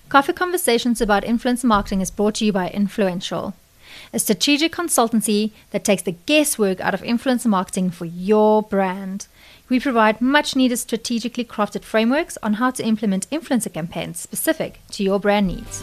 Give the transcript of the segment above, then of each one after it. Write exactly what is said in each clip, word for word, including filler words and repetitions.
Coffee Conversations about Influencer Marketing is brought to you by Influential, a strategic consultancy that takes the guesswork out of influencer marketing for your brand. We provide much needed strategically crafted frameworks on how to implement influencer campaigns specific to your brand needs.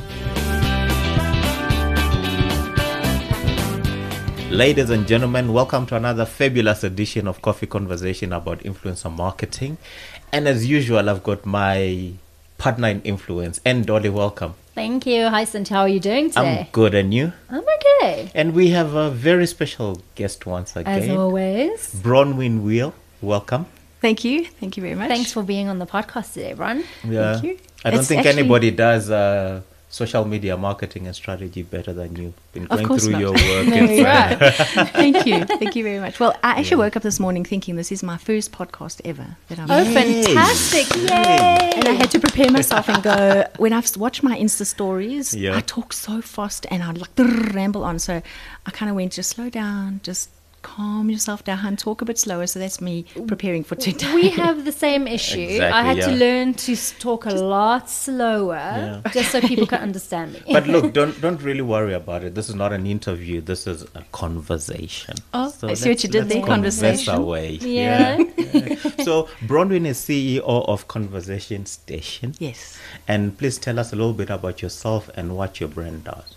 Ladies and gentlemen, welcome to another fabulous edition of Coffee Conversation about influencer marketing. And as usual, I've got my partner in influence, and Dolly, welcome. Thank you. Hi, Cynthia. How are you doing today? I'm good, and you? I'm okay. And we have a very special guest once again. As always. Bronwyn Wheel, welcome. Thank you. Thank you very much. Thanks for being on the podcast today, Bron. Yeah. Thank you. I don't It's think actually- anybody does uh, social media marketing and strategy better than you. Been Of going course through not. your work. No, It's, you're uh, Thank you. Thank you very much. Well, I actually Yeah. woke up this morning thinking this is my first podcast ever that I'm Oh, doing. fantastic. Yay. And I had to prepare myself and go, when I've watched my Insta stories, Yeah. I talk so fast and I like drrr, ramble on. So I kind of went, just slow down, just calm yourself down, talk a bit slower. So that's me preparing for today. We have the same issue. Exactly, I had to yeah. learn to s- talk a lot slower Yeah. just so people can understand me. But look, don't don't really worry about it. This is not an interview. This is a conversation. Oh, I see what let's- you did let's there, converse conversation. away. Yeah. Yeah. So Bronwyn is C E O of Conversation Station. Yes. And please tell us a little bit about yourself and what your brand does.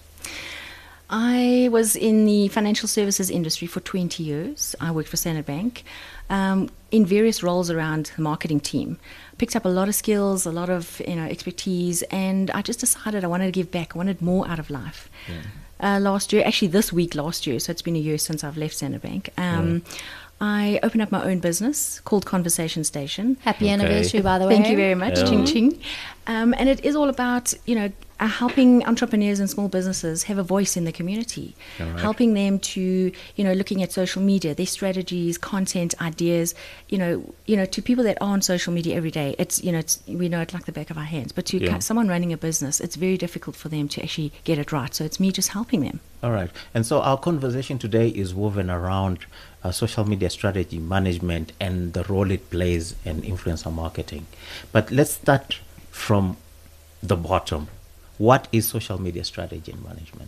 I was in the financial services industry for twenty years. I worked for Standard Bank um, in various roles around the marketing team. Picked up a lot of skills, a lot of you know expertise, and I just decided I wanted to give back. I wanted more out of life. Uh, last year, actually this week last year, so it's been a year since I've left Standard Bank. Um, I opened up my own business called Conversation Station. Happy Okay. anniversary, by the way. Thank you very much. Yeah. Ching ching. Um, and it is all about, you know, uh, helping entrepreneurs and small businesses have a voice in the community, All right. helping them to, you know, looking at social media, their strategies, content, ideas, you know, you know, to people that are on social media every day. It's, you know, it's, we know it like the back of our hands. But to Yeah. ca- someone running a business, it's very difficult for them to actually get it right. So it's me just helping them. All right. And so our conversation today is woven around uh, social media strategy management and the role it plays in influencer marketing. But let's start from the bottom. What is social media strategy and management?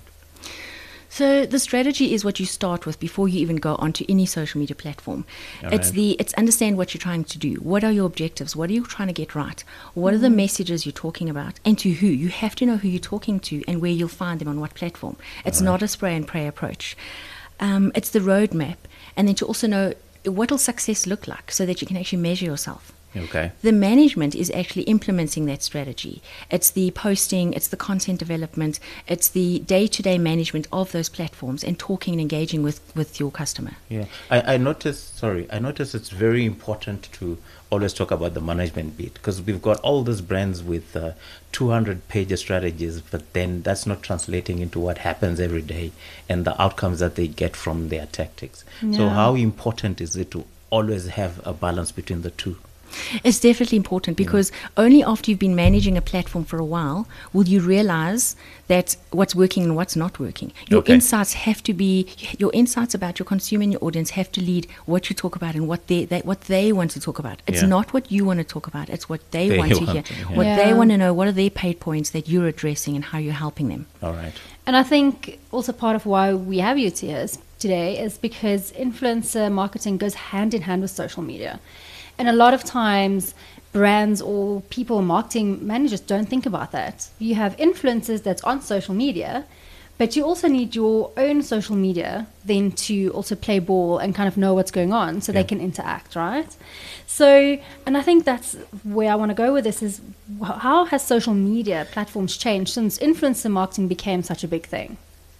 So the strategy is what you start with before you even go onto any social media platform. All It's right. the it's understand what you're trying to do. What are your objectives? What are you trying to get right? What are the messages you're talking about, and to who? You have to know who you're talking to and where you'll find them on what platform. It's not a spray and pray approach. Um, it's the roadmap, and then to also know what will success look like, so that you can actually measure yourself. Okay. The management is actually implementing that strategy. It's the posting, it's the content development, it's the day-to-day management of those platforms and talking and engaging with, with your customer. Yeah. I, I noticed, sorry, I noticed it's very important to always talk about the management bit, because we've got all these brands with uh, two hundred page strategies, but then that's not translating into what happens every day and the outcomes that they get from their tactics. So Yeah. how important is it to always have a balance between the two? It's definitely important, because only after you've been managing a platform for a while will you realize that what's working and what's not working. Your Okay. insights have to be, your insights about your consumer and your audience have to lead what you talk about and what they, they what they want to talk about. It's Yeah. not what you want to talk about, it's what they, They want to want hear. to hear. What they Yeah. want to know, what are their pain points that you're addressing and how you're helping them. All right. And I think also part of why we have you here is- today is because influencer marketing goes hand in hand with social media. And a lot of times, brands or people, marketing managers don't think about that. You have influencers that's on social media, but you also need your own social media then to also play ball and kind of know what's going on so Yeah. they can interact, right? So, and I think that's where I want to go with this is wh- how has social media platforms changed since influencer marketing became such a big thing?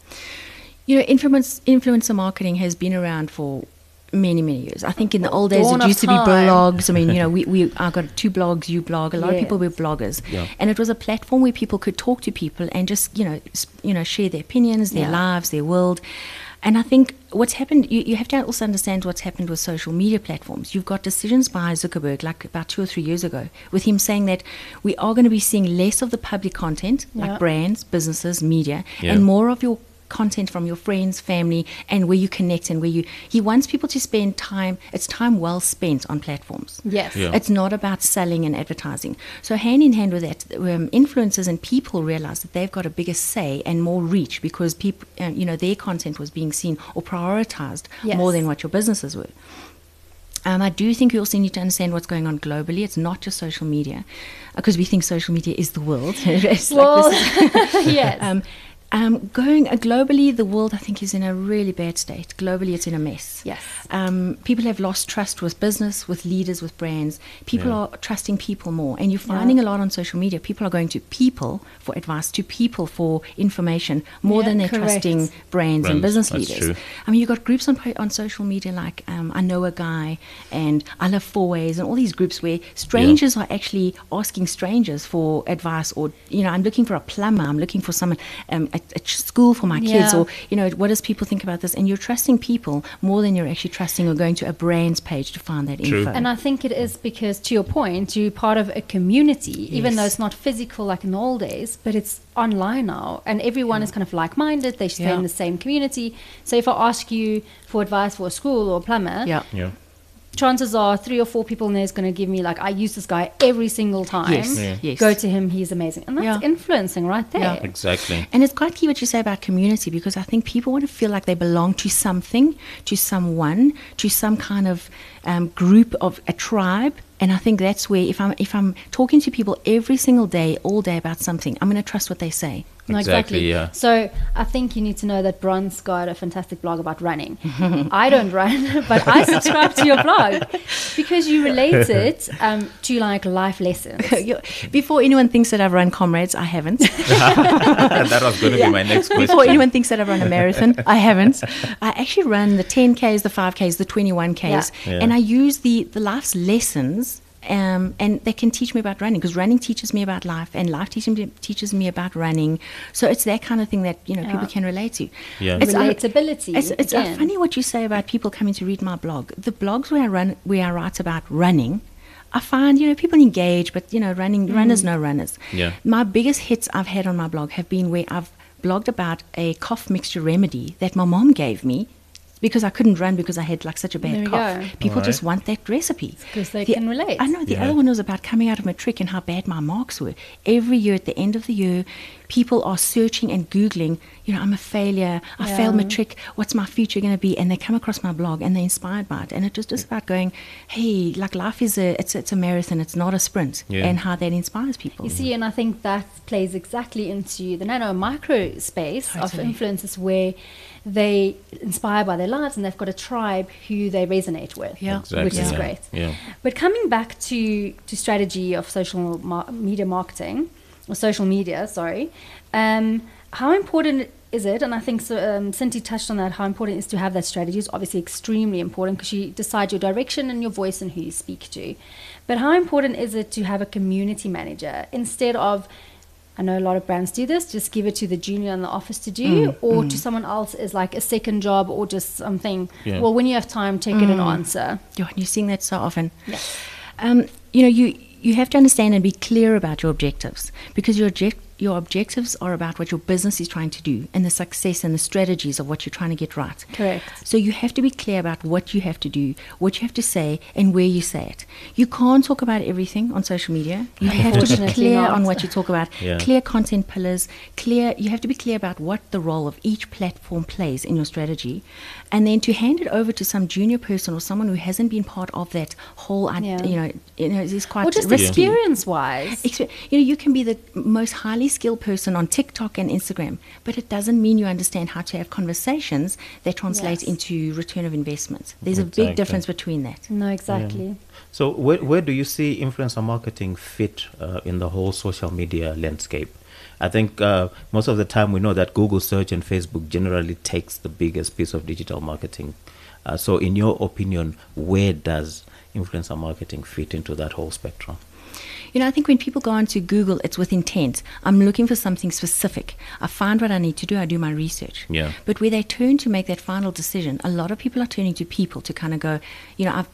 You know, influence, influencer marketing has been around for many, many years. I think in the old days Dawn it of used to be time. blogs. I mean, you know, we, we I got two blogs, you blog. A lot of people were Yes. bloggers. Yeah. And it was a platform where people could talk to people and just, you know, s- you know, share their opinions, their Yeah. lives, their world. And I think what's happened, you, you have to also understand what's happened with social media platforms. You've got decisions by Zuckerberg, like about two or three years ago, with him saying that we are going to be seeing less of the public content, Yeah. like brands, businesses, media, Yeah. and more of your content from your friends, family, and where you connect and where you. He wants people to spend time. It's time well spent on platforms. Yes. Yeah. It's not about selling and advertising. So hand in hand with that, um, influencers and people realize that they've got a bigger say and more reach because people, uh, you know, their content was being seen or prioritized Yes. more than what your businesses were. Um, I do think we also need to understand what's going on globally. It's not just social media, because we think social media is the world. It's like Well, this is- yes. um, um, going uh, globally, the world I think is in a really bad state. Globally, it's in a mess. Yes. Um, people have lost trust with business, with leaders, with brands. People Yeah. are trusting people more, and you're finding Yeah. a lot on social media. People are going to people for advice, to people for information, more Yeah, than they're correct. trusting brands, and Brands, business that's leaders. true. I mean, you've got groups on on social media like um, I Know a Guy and I Love Four Ways and all these groups where strangers are actually asking strangers for advice, or, you know, I'm looking for a plumber, I'm looking for someone um, at, at school for my kids, Yeah. or, you know, what does people think about this? And you're trusting people more than you're actually trusting or going to a brand's page to find that True. info. And I think it is because, to your point, you're part of a community, even Yes. though it's not physical like in the old days, but it's online now. And everyone is kind of like minded, they stay Yeah. in the same community. So if I ask you for advice for a school or a plumber, yeah. Yeah. chances are three or four people in there is going to give me, like, I use this guy every single time. Yes. Yeah. Yes. Go to him, he's amazing. And that's Yeah. influencing right there. Yeah. Exactly. And it's quite key what you say about community, because I think people want to feel like they belong to something, to someone, to some kind of um, group of a tribe. And I think that's where if I'm if I'm talking to people every single day, all day about something, I'm going to trust what they say. No, Exactly, yeah. So I think you need to know that Bron's got a fantastic blog about running. I don't run, but I subscribe to your blog because you relate it um, to like life lessons. You- Before anyone thinks that I've run Comrades, I haven't. That was going to be my next question. Before anyone thinks that I've run a marathon, I haven't. I actually run the ten Ks, the five Ks, the twenty-one Ks, Yeah. Yeah. and I use the, the life's lessons, um, and they can teach me about running, because running teaches me about life, and life teaches me, teaches me about running. So it's that kind of thing that, you know, Yeah. people can relate to. Yeah. It's, uh, Relatability. It's, it's uh, again. funny what you say about people coming to read my blog. The blogs where I run, where I write about running, I find, you know, people engage, but, you know, running Mm. runners know runners. Yeah. My biggest hits I've had on my blog have been where I've blogged about a cough mixture remedy that my mom gave me because I couldn't run because I had like such a bad There we cough. go. People Alright. just want that recipe. 'cause they The- can relate. I know. The Yeah. other one was about coming out of matric and how bad my marks were. Every year at the end of the year, people are searching and Googling, you know, I'm a failure, I Yeah. failed matric, what's my future going to be? And they come across my blog and they're inspired by it. And it's just, just about going, hey, like life is a, it's, it's a marathon, it's not a sprint. Yeah. And how that inspires people. You see, and I think that plays exactly into the nano micro space of Totally. influencers where they inspire by their lives and they've got a tribe who they resonate with, Yeah. Exactly. which is yeah. great. Yeah. But coming back to, to strategy of social mar- media marketing, or social media, sorry, um, how important is it? And I think so, um, Cindy touched on that, how important it is to have that strategy. Is obviously extremely important because you decide your direction and your voice and who you speak to. But how important is it to have a community manager instead of, I know a lot of brands do this, just give it to the junior in the office to do, Mm, or mm. to someone else as like a second job or just something. Yeah. Well, when you have time, take it and Mm. answer. Yeah, and you're seeing that so often. Yes. Um, you know, you you have to understand and be clear about your objectives, because your object, your objectives are about what your business is trying to do and the success and the strategies of what you're trying to get right. Correct. So you have to be clear about what you have to do, what you have to say, and where you say it. You can't talk about everything on social media. You have to be Unfortunately clear not. on what you talk about. Yeah. Clear content pillars. Clear. You have to be clear about what the role of each platform plays in your strategy, and then to hand it over to some junior person or someone who hasn't been part of that whole. id- Yeah. You know, you know, it's quite Or just risky. experience-wise. Expe- You know, you can be the most highly skilled person on TikTok and Instagram, but it doesn't mean you understand how to have conversations that translate Yes. into return of investment. There's a Exactly. big difference between that. No, exactly. So where, where do you see influencer marketing fit uh, in the whole social media landscape? I think uh, most of the time we know that Google search and Facebook generally takes the biggest piece of digital marketing. Uh, so in your opinion, where does influencer marketing fit into that whole spectrum? You know, I think when people go onto Google, it's with intent. I'm looking for something specific. I find what I need to do. I do my research. Yeah. But where they turn to make that final decision, a lot of people are turning to people to kind of go, you know, I've, I've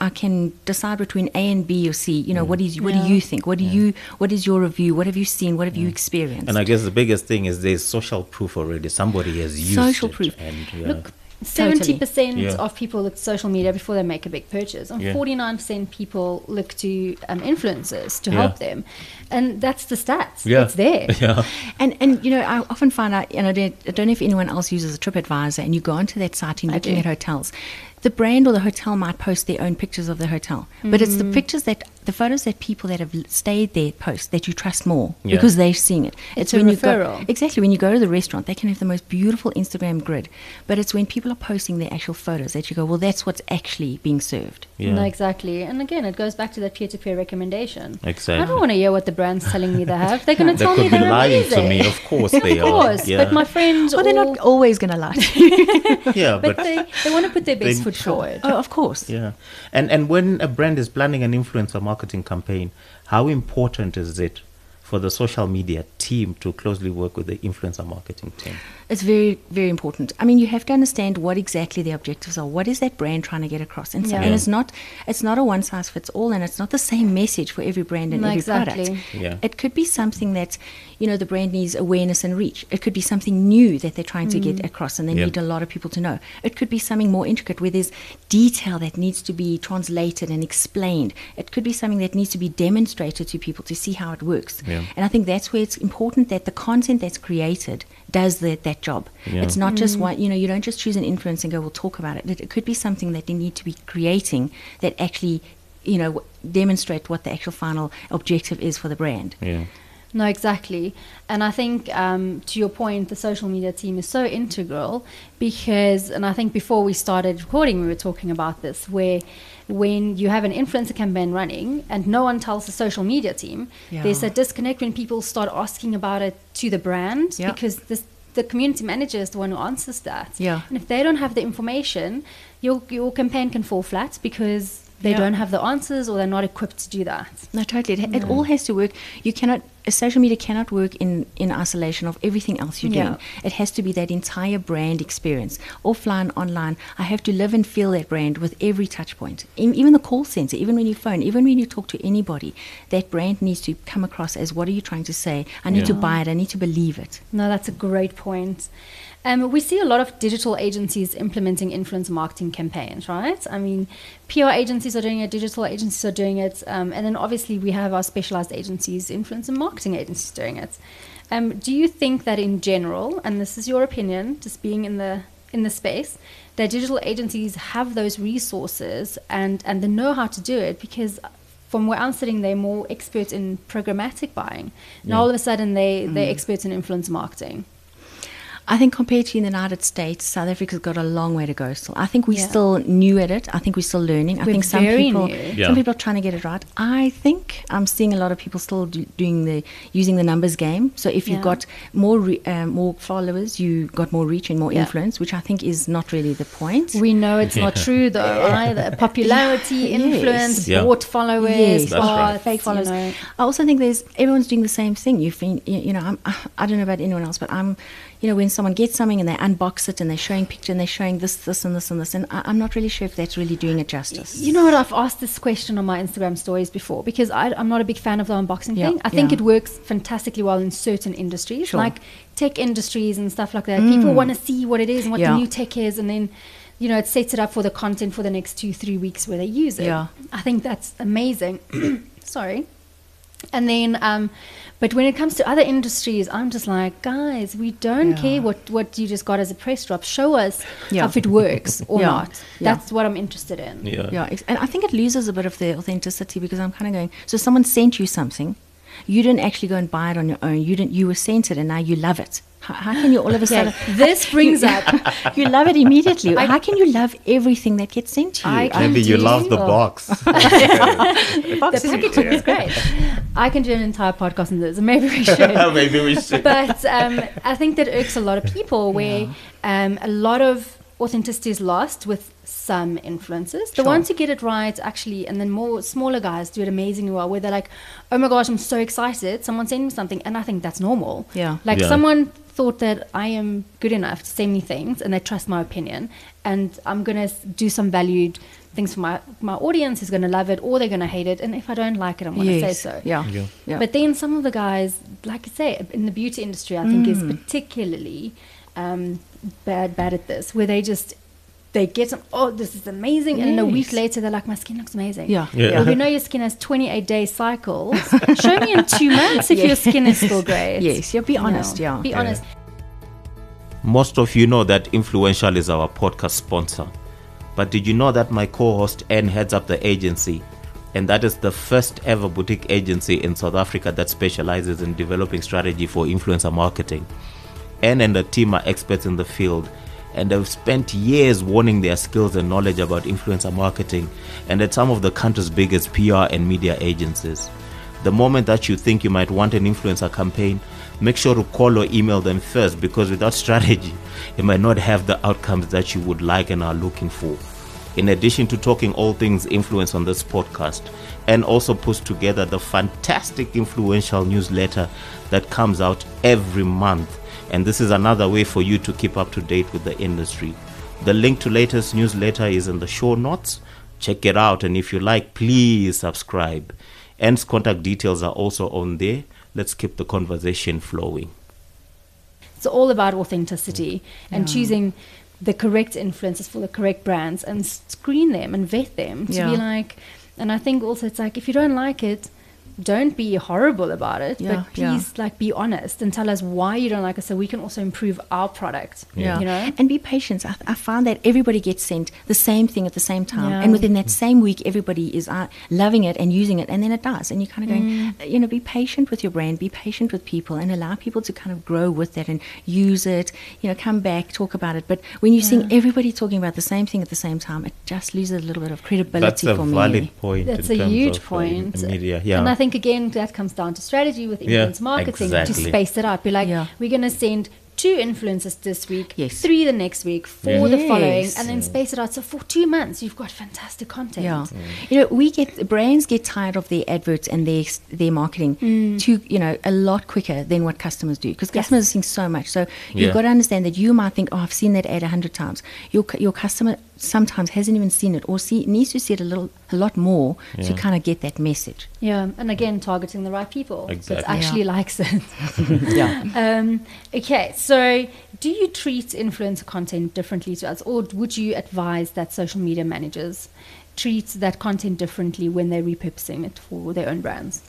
I can decide between A and B or C. You know, Mm. what is what Yeah. do you think? What do Yeah. you what is your review? What have you seen? What have you experienced? And I guess the biggest thing is there's social proof already. Somebody has used Social it. proof. And, yeah. Look, seventy percent Yeah. of people look to social media before they make a big purchase, and Yeah. forty-nine percent people look to um, influencers to Yeah. help them. And that's the stats. Yeah. It's there. Yeah. And and you know, I often find out, and I don't, I don't know if anyone else uses a TripAdvisor, and you go onto that site and I looking do. at hotels. The brand or the hotel might post their own pictures of the hotel, but it's the pictures that the photos that people that have l- stayed there post that you trust more Yeah. because they're seeing it. It's a when you referral. go exactly when you go to the restaurant, they can have the most beautiful Instagram grid, but it's when people are posting their actual photos that you go, well, that's what's actually being served. Yeah. No, exactly. And again, it goes back to that peer-to-peer recommendation. Exactly. I don't want to hear what the brand's telling me they have. They're going to They tell me could be they're lying amazing. to me. Of course they Of are. course, Yeah. but my friends Well, they're all- not always going to lie. to you. yeah, but, but, they, they want to put their best they- foot forward. Oh, of course. yeah. And and when a brand is planning an influencer marketing campaign, how important is it for the social media team to closely work with the influencer marketing team? It's very, very important. I mean, you have to understand what exactly the objectives are. What is that brand trying to get across? And, so, Yeah. and it's not, it's not a one size fits all, and it's not the same message for every brand and No, every exactly. product. Yeah. It could be something that, you know, the brand needs awareness and reach. It could be something new that they're trying to Mm. get across, and they Yeah. need a lot of people to know. It could be something more intricate where there's detail that needs to be translated and explained. It could be something that needs to be demonstrated to people to see how it works. Yeah. And I think that's where it's important that the content that's created does that, that job. Yeah. It's not just one, you know, you don't just choose an influence and go, we'll talk about it. It, it could be something that you need to be creating that actually, you know, w- demonstrate what the actual final objective is for the brand. Yeah. No, exactly. And I think, um, to your point, the social media team is so integral because, and I think before we started recording, we were talking about this, where when you have an influencer campaign running and no one tells the social media team, Yeah. there's a disconnect when people start asking about it to the brand Yeah. because this, the community manager is the one who answers that. Yeah. And if they don't have the information, your, your campaign can fall flat because they Yeah. don't have the answers or they're not equipped to do that. No, totally. It, it all has to work. You cannot, uh, social media cannot work in, in isolation of everything else you're Yeah. doing. It has to be that entire brand experience, offline, online. I have to live and feel that brand with every touch point. In, even the call center, even when you phone, even when you talk to anybody, that brand needs to come across as, what are you trying to say? I need to Yeah. buy it. I need to believe it. No, that's a great point. Um, we see a lot of digital agencies implementing influencer marketing campaigns, right? I mean, P R agencies are doing it, digital agencies are doing it, um, and then obviously we have our specialized agencies, influencer marketing agencies doing it. Um, do you think that in general, and this is your opinion, just being in the in the space, that digital agencies have those resources and, and the know how to do it? Because from where I'm sitting, they're more experts in programmatic buying. Now Yeah. all of a sudden they, they're experts in influencer marketing. I think compared to the United States, South Africa's got a long way to go still. I think we're Yeah. still new at it. I think we're still learning. I We're think some very people, new. Yeah. some people are trying to get it right. I think I'm seeing a lot of people still do, doing the using the numbers game. So if you've Yeah. got more re, um, more followers, you got more reach and more Yeah. influence, which I think is not really the point. We know it's not true though, either. Popularity, Yes. influence, Yeah. bought followers, Yes, That's right. bots, fake followers. You know. I also think there's everyone's doing the same thing. You think, you you know, I'm, I don't know about anyone else, but I'm, you know, when someone gets something and they unbox it and they're showing picture and they're showing this, this, and this, and this, and I, I'm not really sure if that's really doing it justice. You know what? I've asked this question on my Instagram stories before because I, I'm not a big fan of the unboxing Yeah, thing. I think yeah. it works fantastically well in certain industries, Sure. like tech industries and stuff like that. People want to see what it is and what Yeah. the new tech is, and then, you know, it sets it up for the content for the next two, three weeks where they use it. Yeah. I think that's amazing. Sorry. And then, um, but when it comes to other industries, I'm just like, guys, we don't Yeah. care what, what you just got as a press drop. Show us Yeah. if it works or Yeah. not. Yeah. That's what I'm interested in. Yeah. Yeah, ex- and I think it loses a bit of the authenticity because I'm kind of going, so someone sent you something, you didn't actually go and buy it on your own. You didn't. You were sent it, and now you love it. How, how can you all of a sudden? Okay, this brings you, up. You love it immediately. I- how can you love everything that gets sent to you? I can Maybe you do- love the oh. box. The packaging is great. I can do an entire podcast on this. Maybe we should. Maybe we should. But um, I think that irks a lot of people where um, a lot of authenticity is lost with some influencers. The Sure. ones who get it right, actually, and then more smaller guys do it amazingly well, where they're like, oh my gosh, I'm so excited. Someone sent me something. And I think that's normal. Yeah. Like Yeah. someone thought that I am good enough to say me things and they trust my opinion, and I'm going to do some valued things for my, my audience who's going to love it or they're going to hate it. And if I don't like it, I'm going to Yes. say so. Yeah. Yeah. Yeah. But then some of the guys, like I say, in the beauty industry, I think is particularly um, bad bad at this, where they just, they get some, oh, this is amazing. And then a week Yes. later, they're like, my skin looks amazing. Yeah. Yeah. Well, we know your skin has twenty-eight day cycles. Show me in two months if Yeah. your skin is still great. Yes, yeah, be You know, honest, yeah. Be Yeah. honest. Most of you know that Influential is our podcast sponsor. But did you know that my co-host Anne heads up the agency? And that is the first ever boutique agency in South Africa that specializes in developing strategy for influencer marketing. Anne and the team are experts in the field and have spent years honing their skills and knowledge about influencer marketing and at some of the country's biggest P R and media agencies. The moment that you think you might want an influencer campaign, make sure to call or email them first, because without strategy, it might not have the outcomes that you would like and are looking for. In addition to talking all things influence on this podcast, and also puts together the fantastic Influential newsletter that comes out every month. And this is another way for you to keep up to date with the industry. The link to latest newsletter is in the show notes. Check it out, and if you like, please subscribe. Anne's contact details are also on there. Let's keep the conversation flowing. It's all about authenticity and Yeah. choosing the correct influencers for the correct brands and screen them and vet them to Yeah. be like, and I think also it's like, if you don't like it, don't be horrible about it, Yeah, but please like be honest and tell us why you don't like it so we can also improve our product. Yeah. You know? And be patient. I, I find that everybody gets sent the same thing at the same time. Yeah. And within that same week, everybody is uh, loving it and using it. And then it dies. And you're kind of going, uh, you know, be patient with your brand, be patient with people, and allow people to kind of grow with that and use it, you know, come back, talk about it. But when you're seeing everybody talking about the same thing at the same time, it just loses a little bit of credibility That's a for valid me. point. That's in a terms huge of, uh, point. media. Yeah. And I think, again, that comes down to strategy with Yeah, influence marketing exactly. to space it out. Be like, Yeah. we're going to send two influencers this week, Yes. three the next week, four the Yes. following, and then space it out. So for two months, you've got fantastic content. Yeah, you know, we get brands get tired of their adverts and their their marketing to you know a lot quicker than what customers do, because Yes. customers are seeing so much. So you've Yeah. got to understand that you might think, oh, I've seen that ad a hundred times. Your cu- your customer sometimes hasn't even seen it, or see needs to see it a little a lot more to Yeah. kind of get that message. Yeah, and again, targeting the right people. So it Exactly. actually likes it. Yeah. um, okay, so do you treat influencer content differently to us, or would you advise that social media managers treat that content differently when they're repurposing it for their own brands?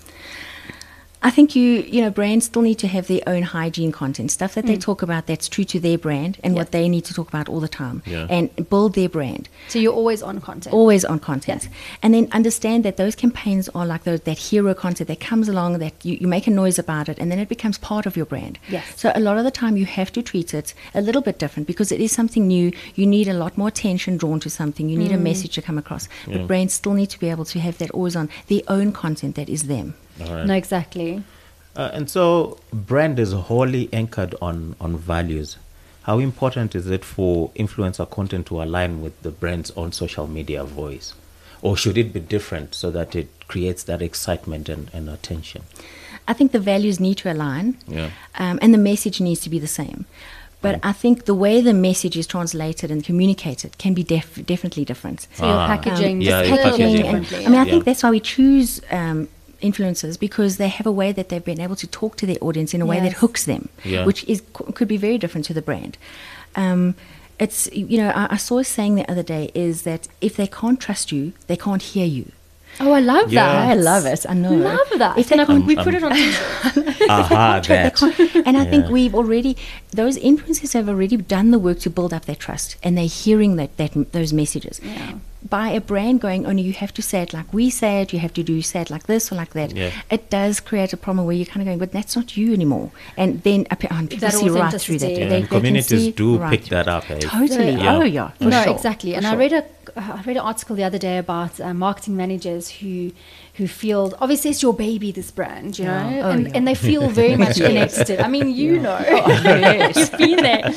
I think you, you know, brands still need to have their own hygiene content, stuff that they talk about that's true to their brand and Yeah. what they need to talk about all the time, Yeah. and build their brand. So you're always on content. Always on content. Yeah. And then understand that those campaigns are like those, that hero content that comes along, that you, you make a noise about it, and then it becomes part of your brand. Yes. So a lot of the time you have to treat it a little bit different, because it is something new. You need a lot more attention drawn to something. You need Mm. a message to come across. Yeah. But brands still need to be able to have that always on, their own content that is them. All right. No, exactly. Uh, and so brand is wholly anchored on, on values. How important is it for influencer content to align with the brand's own social media voice? Or should it be different so that it creates that excitement and, and attention? I think the values need to align, Yeah. um, and the message needs to be the same. But I think the way the message is translated and communicated can be def- definitely different. So your Ah. packaging, Um, Yeah, just your a little bit packaging. and- differently. I mean, I Yeah. think that's why we choose um, influencers, because they have a way that they've been able to talk to their audience in a way that Yes. hooks them, Yeah. which is could be very different to the brand. Um, it's you know I, I saw a saying the other day is that if they can't trust you, they can't hear you. Oh, I love Yeah. that. I love it. I know. Love that. If Can they I, can't we Um, put it um, on t-shirt. Aha, They that. can't- and I think Yeah. we've already, those influencers have already done the work to build up their trust, and they're hearing that, that those messages. Yeah. By a brand going, oh no, you have to say it like we say it, you have to do say it like this or like that. Yeah. It does create a problem where you're kind of going, but that's not you anymore. And then uh, oh, people That see right through that. authenticity. Yeah, They- and they can communities see do right pick through. that up. Eh? Totally. Yeah. Oh yeah. For no, sure. exactly. For And I sure. read a I read an article the other day about uh, marketing managers who who feel, obviously it's your baby, this brand, you Yeah. know, Oh, and, yeah. and they feel very much connected to it. I mean, you know, you've been there.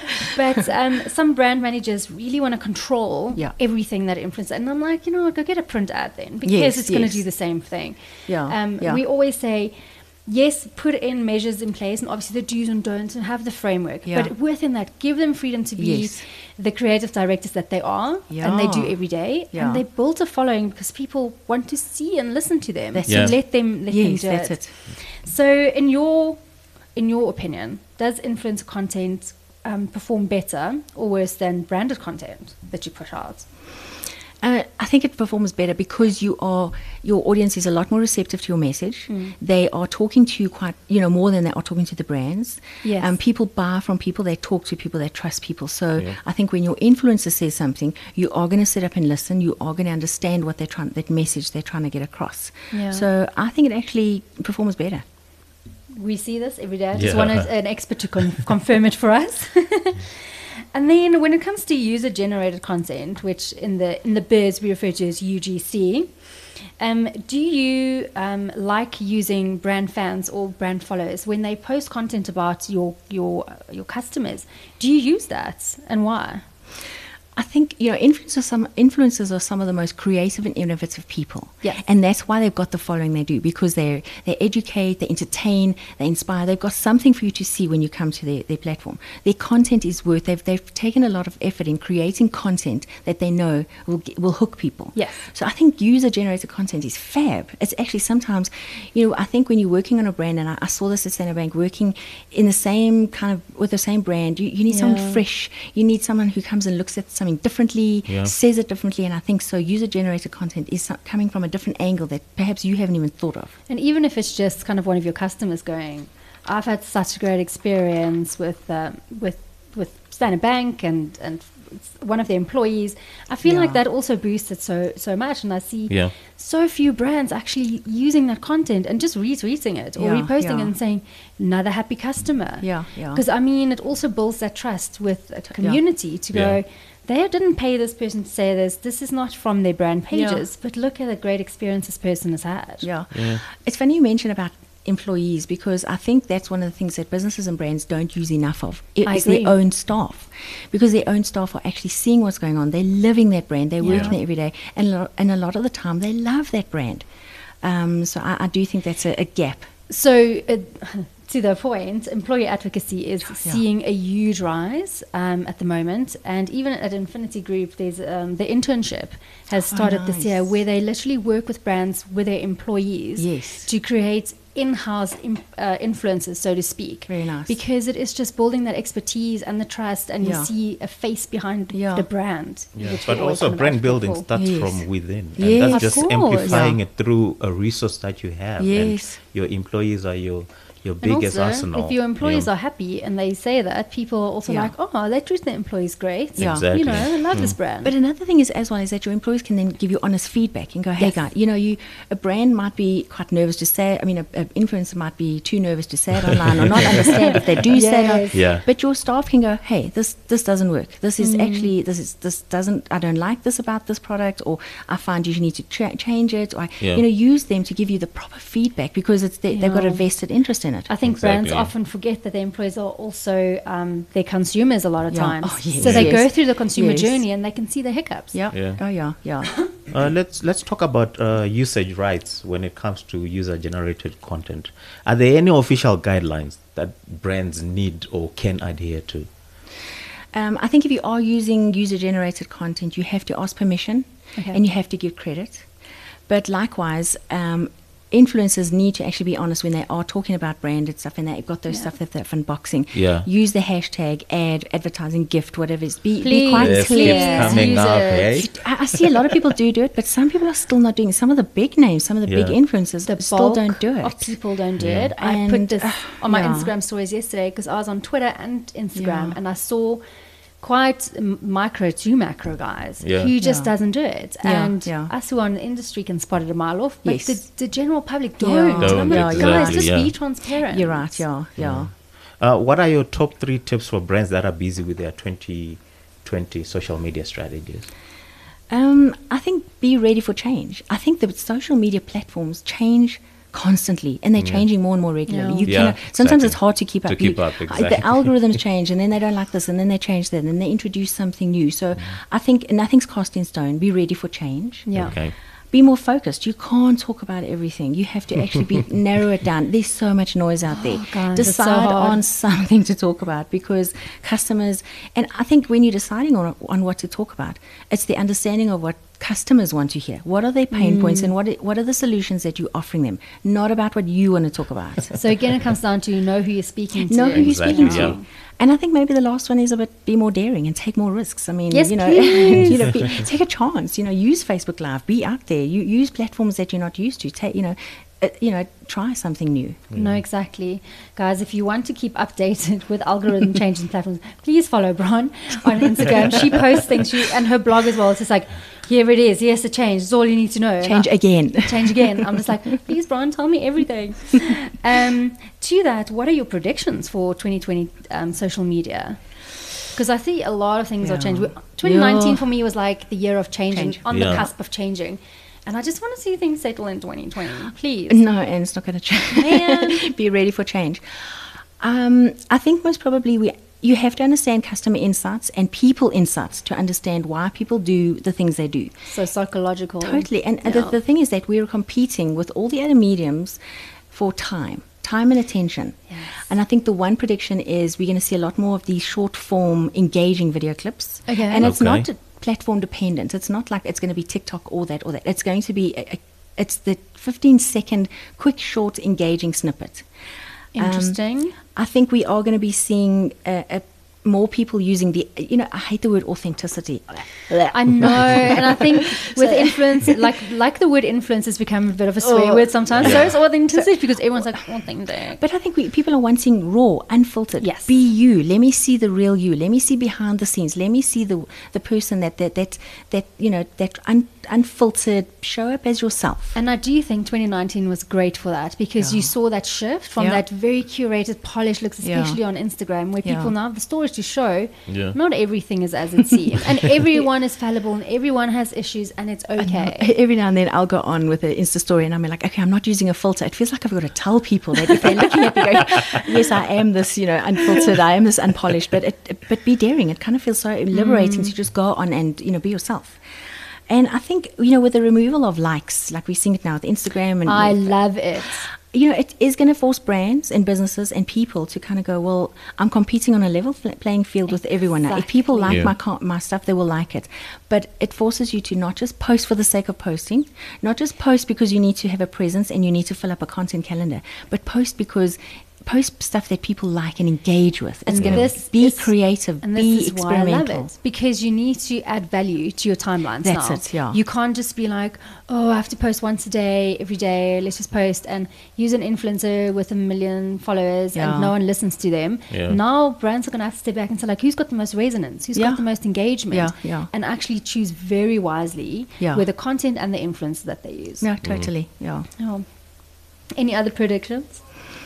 But um, some brand managers really want to control Yeah. everything that influences. And I'm like, you know what, go get a print ad then, because Yes, it's going to yes. do the same thing. Yeah, Um, yeah. We always say, yes, put in measures in place and obviously the do's and don'ts and have the framework. Yeah. But within that, give them freedom to be Yes. the creative directors that they are and they do Yeah. every day. Yeah. And they build a following because people want to see and listen to them. That's so it. let them let Yes, them do that's it. it. So in your in your opinion, does influencer content um, perform better or worse than branded content that you push out? Uh, I think it performs better because you are your audience is a lot more receptive to your message. Mm. They are talking to you quite, you know, more than they are talking to the brands. Yes. Um, people buy from people. They talk to people. They trust people. So Yeah. I think when your influencer says something, you are going to sit up and listen. You are going to understand what they're trying, that message they're trying to get across. Yeah. So I think it actually performs better. We see this every day. I just Yeah. wanted an expert to con- confirm it for us. And then when it comes to user generated content, which in the in the biz we refer to as U G C, um, do you um, like using brand fans or brand followers when they post content about your your your customers? Do you use that and why? I think, you know, influencers, some influencers are some of the most creative and innovative people. Yes. And that's why they've got the following they do, because they they educate, they entertain, they inspire. They've got something for you to see when you come to their, their platform. Their content is worth, they've, they've taken a lot of effort in creating content that they know will get, will hook people. Yes. So I think user-generated content is fab. It's actually sometimes, you know, I think when you're working on a brand, and I, I saw this at Standard Bank, working in the same kind of, with the same brand, you, you need Yeah. someone fresh. You need someone who comes and looks at something differently, Yeah. says it differently, and I think so user-generated content is so- coming from a different angle that perhaps you haven't even thought of. And even if it's just kind of one of your customers going, I've had such a great experience with um, with with Standard Bank and and one of the employees. I feel Yeah. like that also boosts it so so much, and I see Yeah. so few brands actually using that content and just retweeting it or Yeah, reposting yeah. it and saying another happy customer. Yeah, yeah. Because I mean, it also builds that trust with a community to go. Yeah. They didn't pay this person to say this. This is not from their brand Yeah. pages, but look at the great experience this person has had. Yeah. Yeah. It's funny you mention about employees, because I think that's one of the things that businesses and brands don't use enough of. It I is their agree. own staff, because their own staff are actually seeing what's going on. They're living that brand. They're Yeah. working there every day, and lo- and a lot of the time they love that brand. Um, so I, I do think that's a, a gap. So, uh, to the point, employee advocacy is Yeah. seeing a huge rise um, at the moment. And even at Infinity Group, there's um, the internship has Oh, started this year nice. where they literally work with brands with their employees Yes. to create in-house im- uh, influencers, so to speak. Very nice. Because it is just building that expertise and the trust, and Yeah. you see a face behind Yeah. the brand. Yeah, which we but always also kind of brand advocate building for. starts Yes. from within. Yes. And that's Of just course. amplifying Yeah. it through a resource that you have. Yes. And your employees are your, your And biggest also, arsenal. if your employees Yeah. are happy and they say that, people are also Yeah. like, oh, they treat their employees great. Yeah. Exactly. You know, I love Mm. this brand. But another thing is as well is that your employees can then give you honest feedback and go, hey Yes. guy, you know, you a brand might be quite nervous to say. I mean, an influencer might be too nervous to say it online or not understand if they do say Yes. it. Yeah. But your staff can go, hey, this this doesn't work. This is Mm. actually this is this doesn't. I don't like this about this product, or I find you need to tra- change it, or Yeah. you know, use them to give you the proper feedback, because it's they, they've got a Yeah. vested interest in it. I think brands Exactly. often forget that their employees are also um, their consumers a lot of Yeah. times. Oh, yes. So they Yes. go through the consumer Yes. journey and they can see the hiccups. Yeah. Yeah. Oh yeah. Yeah. Uh, let's let's talk about uh, usage rights when it comes to user-generated content. Are there any official guidelines that brands need or can adhere to? Um, I think if you are using user-generated content, you have to ask permission, Okay. and you have to give credit. But likewise, um, influencers need to actually be honest when they are talking about branded stuff, and they've got those Yeah. stuff that they're unboxing. Yeah. Use the hashtag, ad, advertising, gift, whatever it is. Be, be Please, quite Yes, clear. keeps coming Use up, it. eh? I, I see a lot of people do do it, but some people are still not doing it. Some of the big names, some of the big Yeah. influencers The still bulk don't do it. of people don't do Yeah. it. I put And, this uh, on my yeah. Instagram stories yesterday because I was on Twitter and Instagram Yeah. and I saw quite m- micro to macro guys Yeah. who just Yeah. doesn't do it. Yeah, And yeah. us who are in the industry can spot it a mile off, but Yes. the, the general public Yeah. don't. Don't, I'm like, exactly, guys, just yeah. be transparent. You're right, yeah, yeah. Uh, what are your top three tips for brands that are busy with their twenty twenty social media strategies? Um, I think be ready for change. I think the social media platforms change constantly, and they're changing more and more regularly. Yeah. You Yeah, cannot, sometimes exactly. it's hard to keep up. To keep You- up, uh, exactly. The algorithms change, and then they don't like this, and then they change that, and then they introduce something new. So I think nothing's cast in stone. Be ready for change. Yeah. Okay. be more focused. You can't talk about everything. You have to actually be narrow it down. There's so much noise out there. Oh, God, it's so Decide hard. on something to talk about, because customers, and I think when you're deciding on, on what to talk about, it's the understanding of what customers want to hear. What are their pain Mm. points, and what are, what are the solutions that you're offering them? Not about what you want to talk about. So again, it comes down to know who you're speaking to. Know who you're Exactly, speaking to. yeah. And I think maybe the last one is a bit be more daring and take more risks. I mean, Yes, you know, please. you know, be, take a chance. You know, use Facebook Live. Be out there. You use platforms that you're not used to. Take, you know, uh, you know, try something new. No, exactly. Guys, if you want to keep updated with algorithm changes in platforms, please follow Bron on Instagram. She posts things, she, and her blog as well. It's just like, here it is, here's the change. It's all you need to know. And Change I- again. Change again. I'm just like, please, Bron, tell me everything. Um, to that, what are your predictions for twenty twenty um, social media? Because I see a lot of things are Yeah. changing. twenty nineteen Yeah. for me was like the year of changing, Change. on the Yeah. cusp of changing. And I just want to see things settle in twenty twenty. Please. No, and it's not going to change. Man. Be ready for change. Um, I think most probably we you have to understand customer insights and people insights to understand why people do the things they do. So psychological. Totally. And Yeah. the, the thing is that we're competing with all the other mediums for time, time and attention. Yes. And I think the one prediction is we're going to see a lot more of these short form engaging video clips. Okay. And it's Okay. not d- platform dependent. It's not like it's going to be TikTok or that or that. It's going to be, a, a, it's the fifteen second quick, short, engaging snippet. Um, Interesting. I think we are going to be seeing a, a more people using the, you know, I hate the word authenticity. I know, and I think with influence, like like the word influence has become a bit of a swear Oh. word sometimes. So Yeah. it's authenticity because everyone's like authentic. But I think we, people are wanting raw, unfiltered. Yes. Be you. Let me see the real you. Let me see behind the scenes. Let me see the the person that that that, that you know that un, unfiltered. Show up as yourself. And I do think twenty nineteen was great for that because you Yeah. saw that shift from Yeah. that very curated, polished looks, Yeah. especially on Instagram, where Yeah. people now have the stories to show. Yeah. Not everything is as it seems, and everyone is fallible, and everyone has issues, and it's okay. Every now and then I'll go on with an Insta story and I'm like, okay, I'm not using a filter. It feels like I've got to tell people that if they're looking at me going, yes, I am this, you know, unfiltered, I am this unpolished, but it, but be daring. It kind of feels so liberating to just go on and, you know, be yourself. And I think, you know, with the removal of likes, like we're seeing it now with Instagram and I love it. you know, it is going to force brands and businesses and people to kind of go, well, I'm competing on a level fl- playing field with everyone now. If people like Yeah. my co- my stuff, they will like it. But it forces you to not just post for the sake of posting, not just post because you need to have a presence and you need to fill up a content calendar, but post because post stuff that people like and engage with. It's And going this to be is- creative, And be this is why I love experimental. it because you need to add value to your timelines That's now. it, yeah. You can't just be like, oh, I have to post once a day, every day. Let's just post and use an influencer with a million followers Yeah. and no one listens to them. Yeah. Now brands are going to have to step back and say, like, who's got the most resonance? Who's Yeah. got the most engagement? Yeah, yeah. And actually choose very wisely Yeah. with the content and the influence that they use. Yeah, totally. Yeah. Oh. Any other predictions?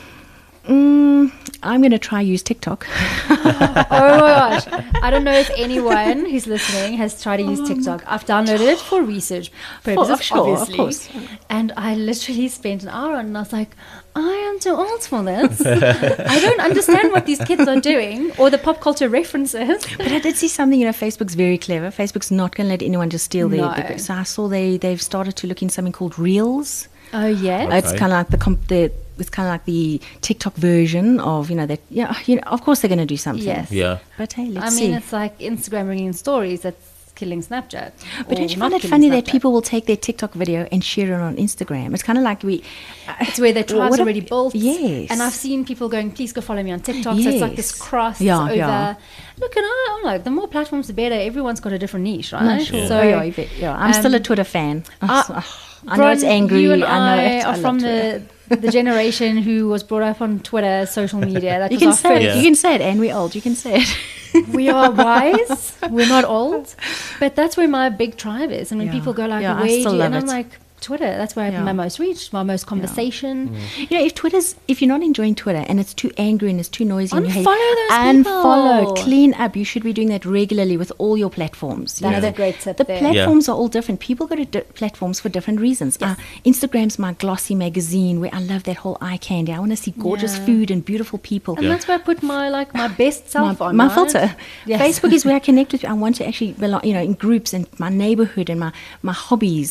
Mm, I'm going to try use TikTok. Oh my gosh. I don't know if anyone who's listening has tried to use TikTok. I've downloaded it for research purposes, For- sure, of obviously. course. And I literally spent an hour on it and I was like, I am too old for this. I don't understand what these kids are doing or the pop culture references. But I did see something, you know, Facebook's very clever. Facebook's not going to let anyone just steal their, No. their... So I saw they, they've started to look in something called Reels. Oh, yeah? Okay. It's kind of like the, comp- the it's kind of like the TikTok version of, you know, that, yeah, you know, of course they're going to do something. Yes. Yeah. But hey, let's I mean, see. it's like Instagram bringing in stories that's killing Snapchat. But or don't you not find it killing funny that Snapchat. people will take their TikTok video and share it on Instagram? It's kind of like we... It's where their tribe's What a- already built. Yes. And I've seen people going, please go follow me on TikTok. So it's like this Yes. cross Yeah, over. yeah. Look, and I, I'm like, the more platforms, the better. Everyone's got a different niche, right? No, sure. So, Oh, yeah, you bet. yeah, I'm still a um, Twitter fan. uh, I know it's Bron, angry. You and I know I, it. I are love from Twitter. the, the generation who was brought up on Twitter, social media. That You was can our say first. it. Yeah. You can say it, and we're old. You can say it. We are wise. We're not old. But that's where my big tribe is. And when Yeah. people go like, Yeah, I where do still you? love And I'm it. like, Twitter. That's where I Yeah. have my most reach, my most conversation. You know, if Twitter's, if you're not enjoying Twitter and it's too angry and it's too noisy, and you hate, Unfollow those unfollow, people. clean up. You should be doing that regularly with all your platforms. You That's know, a the, great tip The there. platforms are all different. People go to di- platforms for different reasons. Uh, Instagram's my glossy magazine where I love that whole eye candy. I want to see gorgeous Yeah. food and beautiful people. And that's where I put my like my best self my, on. my right? filter. Yes. Facebook is where I connect with. I want to actually belong, you know, in groups and my neighborhood and my my hobbies.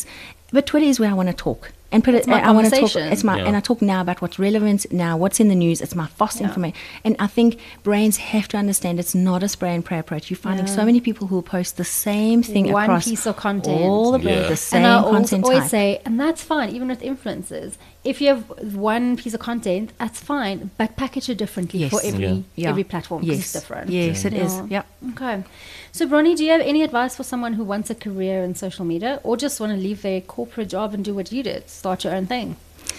but Twitter is where I want to talk. And put It's it. my I want to talk. conversation. It's my Yeah. and I talk now about what's relevant now, what's in the news. It's my fast Yeah. information, and I think brands have to understand it's not a spray and pray approach. You're finding Yeah. so many people who post the same thing One across piece of content. all the brands, Yeah. the same and I always, content always type. say, and that's fine, even with influencers. If you have one piece of content, that's fine, but package it differently Yes. for every Yeah. Yeah. every platform. 'Cause Yes, it's different. Yes, it is. Yeah. Yep. Okay. So, Bronnie, do you have any advice for someone who wants a career in social media or just want to leave their corporate job and do what you did, start your own thing?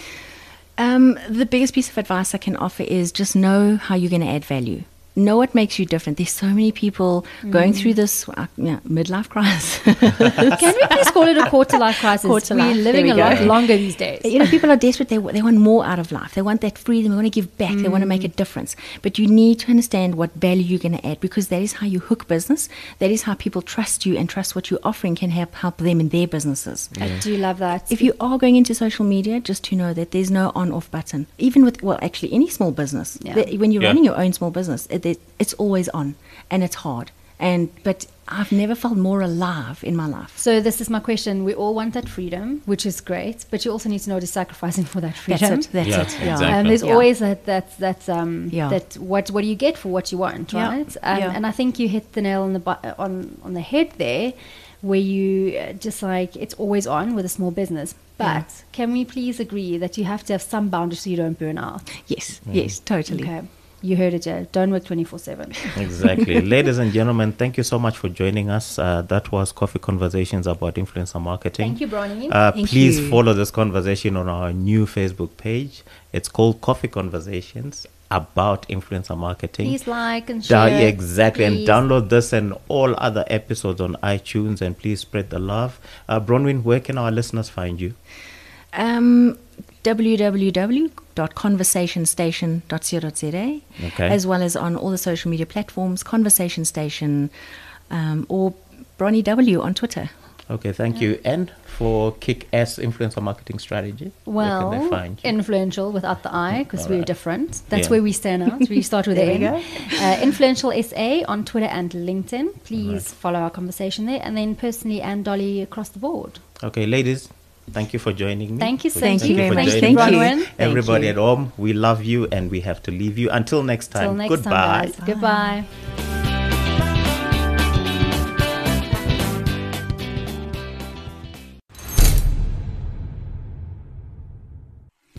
Um, the biggest piece of advice I can offer is just know how you're going to add value. Know what makes you different. There's so many people going through this uh, yeah, midlife crisis. Can we please call it a quarter life crisis? Quarter We're life, there living we a go. lot longer these days. You know, people are desperate. They, wa- they want more out of life. They want that freedom. They want to give back. They want to make a difference. But you need to understand what value you're going to add, because that is how you hook business. That is how people trust you and trust what you're offering can help help them in their businesses. I do love that. If you are going into social media, just to know that there's no on-off button. Even with, well, actually any small business. Yeah. That- when you're Yeah. running your own small business, it, it, it's always on, and it's hard. And but I've never felt more alive in my life. So this is my question. We all want that freedom, which is great, but you also need to know what is sacrificing for that freedom. That's it. That's Yeah, it. Yeah. exactly. Um, there's Yeah. always that that that um Yeah. that what what do you get for what you want, Yeah. right? Um, Yeah. And I think you hit the nail on the bu- on on the head there, where you uh, just like it's always on with a small business. But Yeah. can we please agree that you have to have some boundaries so you don't burn out? Yes. Yes. Totally. Okay, you heard it, Joe. Don't work twenty-four seven. Exactly. Ladies and gentlemen, thank you so much for joining us. Uh, that was Coffee Conversations about influencer marketing. Thank you, Bronnie. Uh, Thank please you. follow this conversation on our new Facebook page. It's called Coffee Conversations about influencer marketing. Please like and Da- share. exactly, please. and download this and all other episodes on iTunes, and please spread the love. Uh, Bronwyn, where can our listeners find you? Um, w w w dot conversation station dot co dot z a, Okay. as well as on all the social media platforms, Conversation Station, um, or Bronnie W on Twitter. Okay, thank you. And for Kick-Ass Influencer Marketing Strategy, where can they Well, find you? influential without the I, because we're Alright. different. That's Yeah. where we stand out. We start with There an we N. Uh, influential S A on Twitter and LinkedIn. Please follow our conversation there. And then personally, and Dolly across the board. Okay, ladies, thank you for joining me. Thank you, For- Thank you very for much. joining Thank us. you. Bronwyn. Thank Everybody you. at home, we love you and we have to leave you. Until next time, Till next goodbye. time, guys. Goodbye.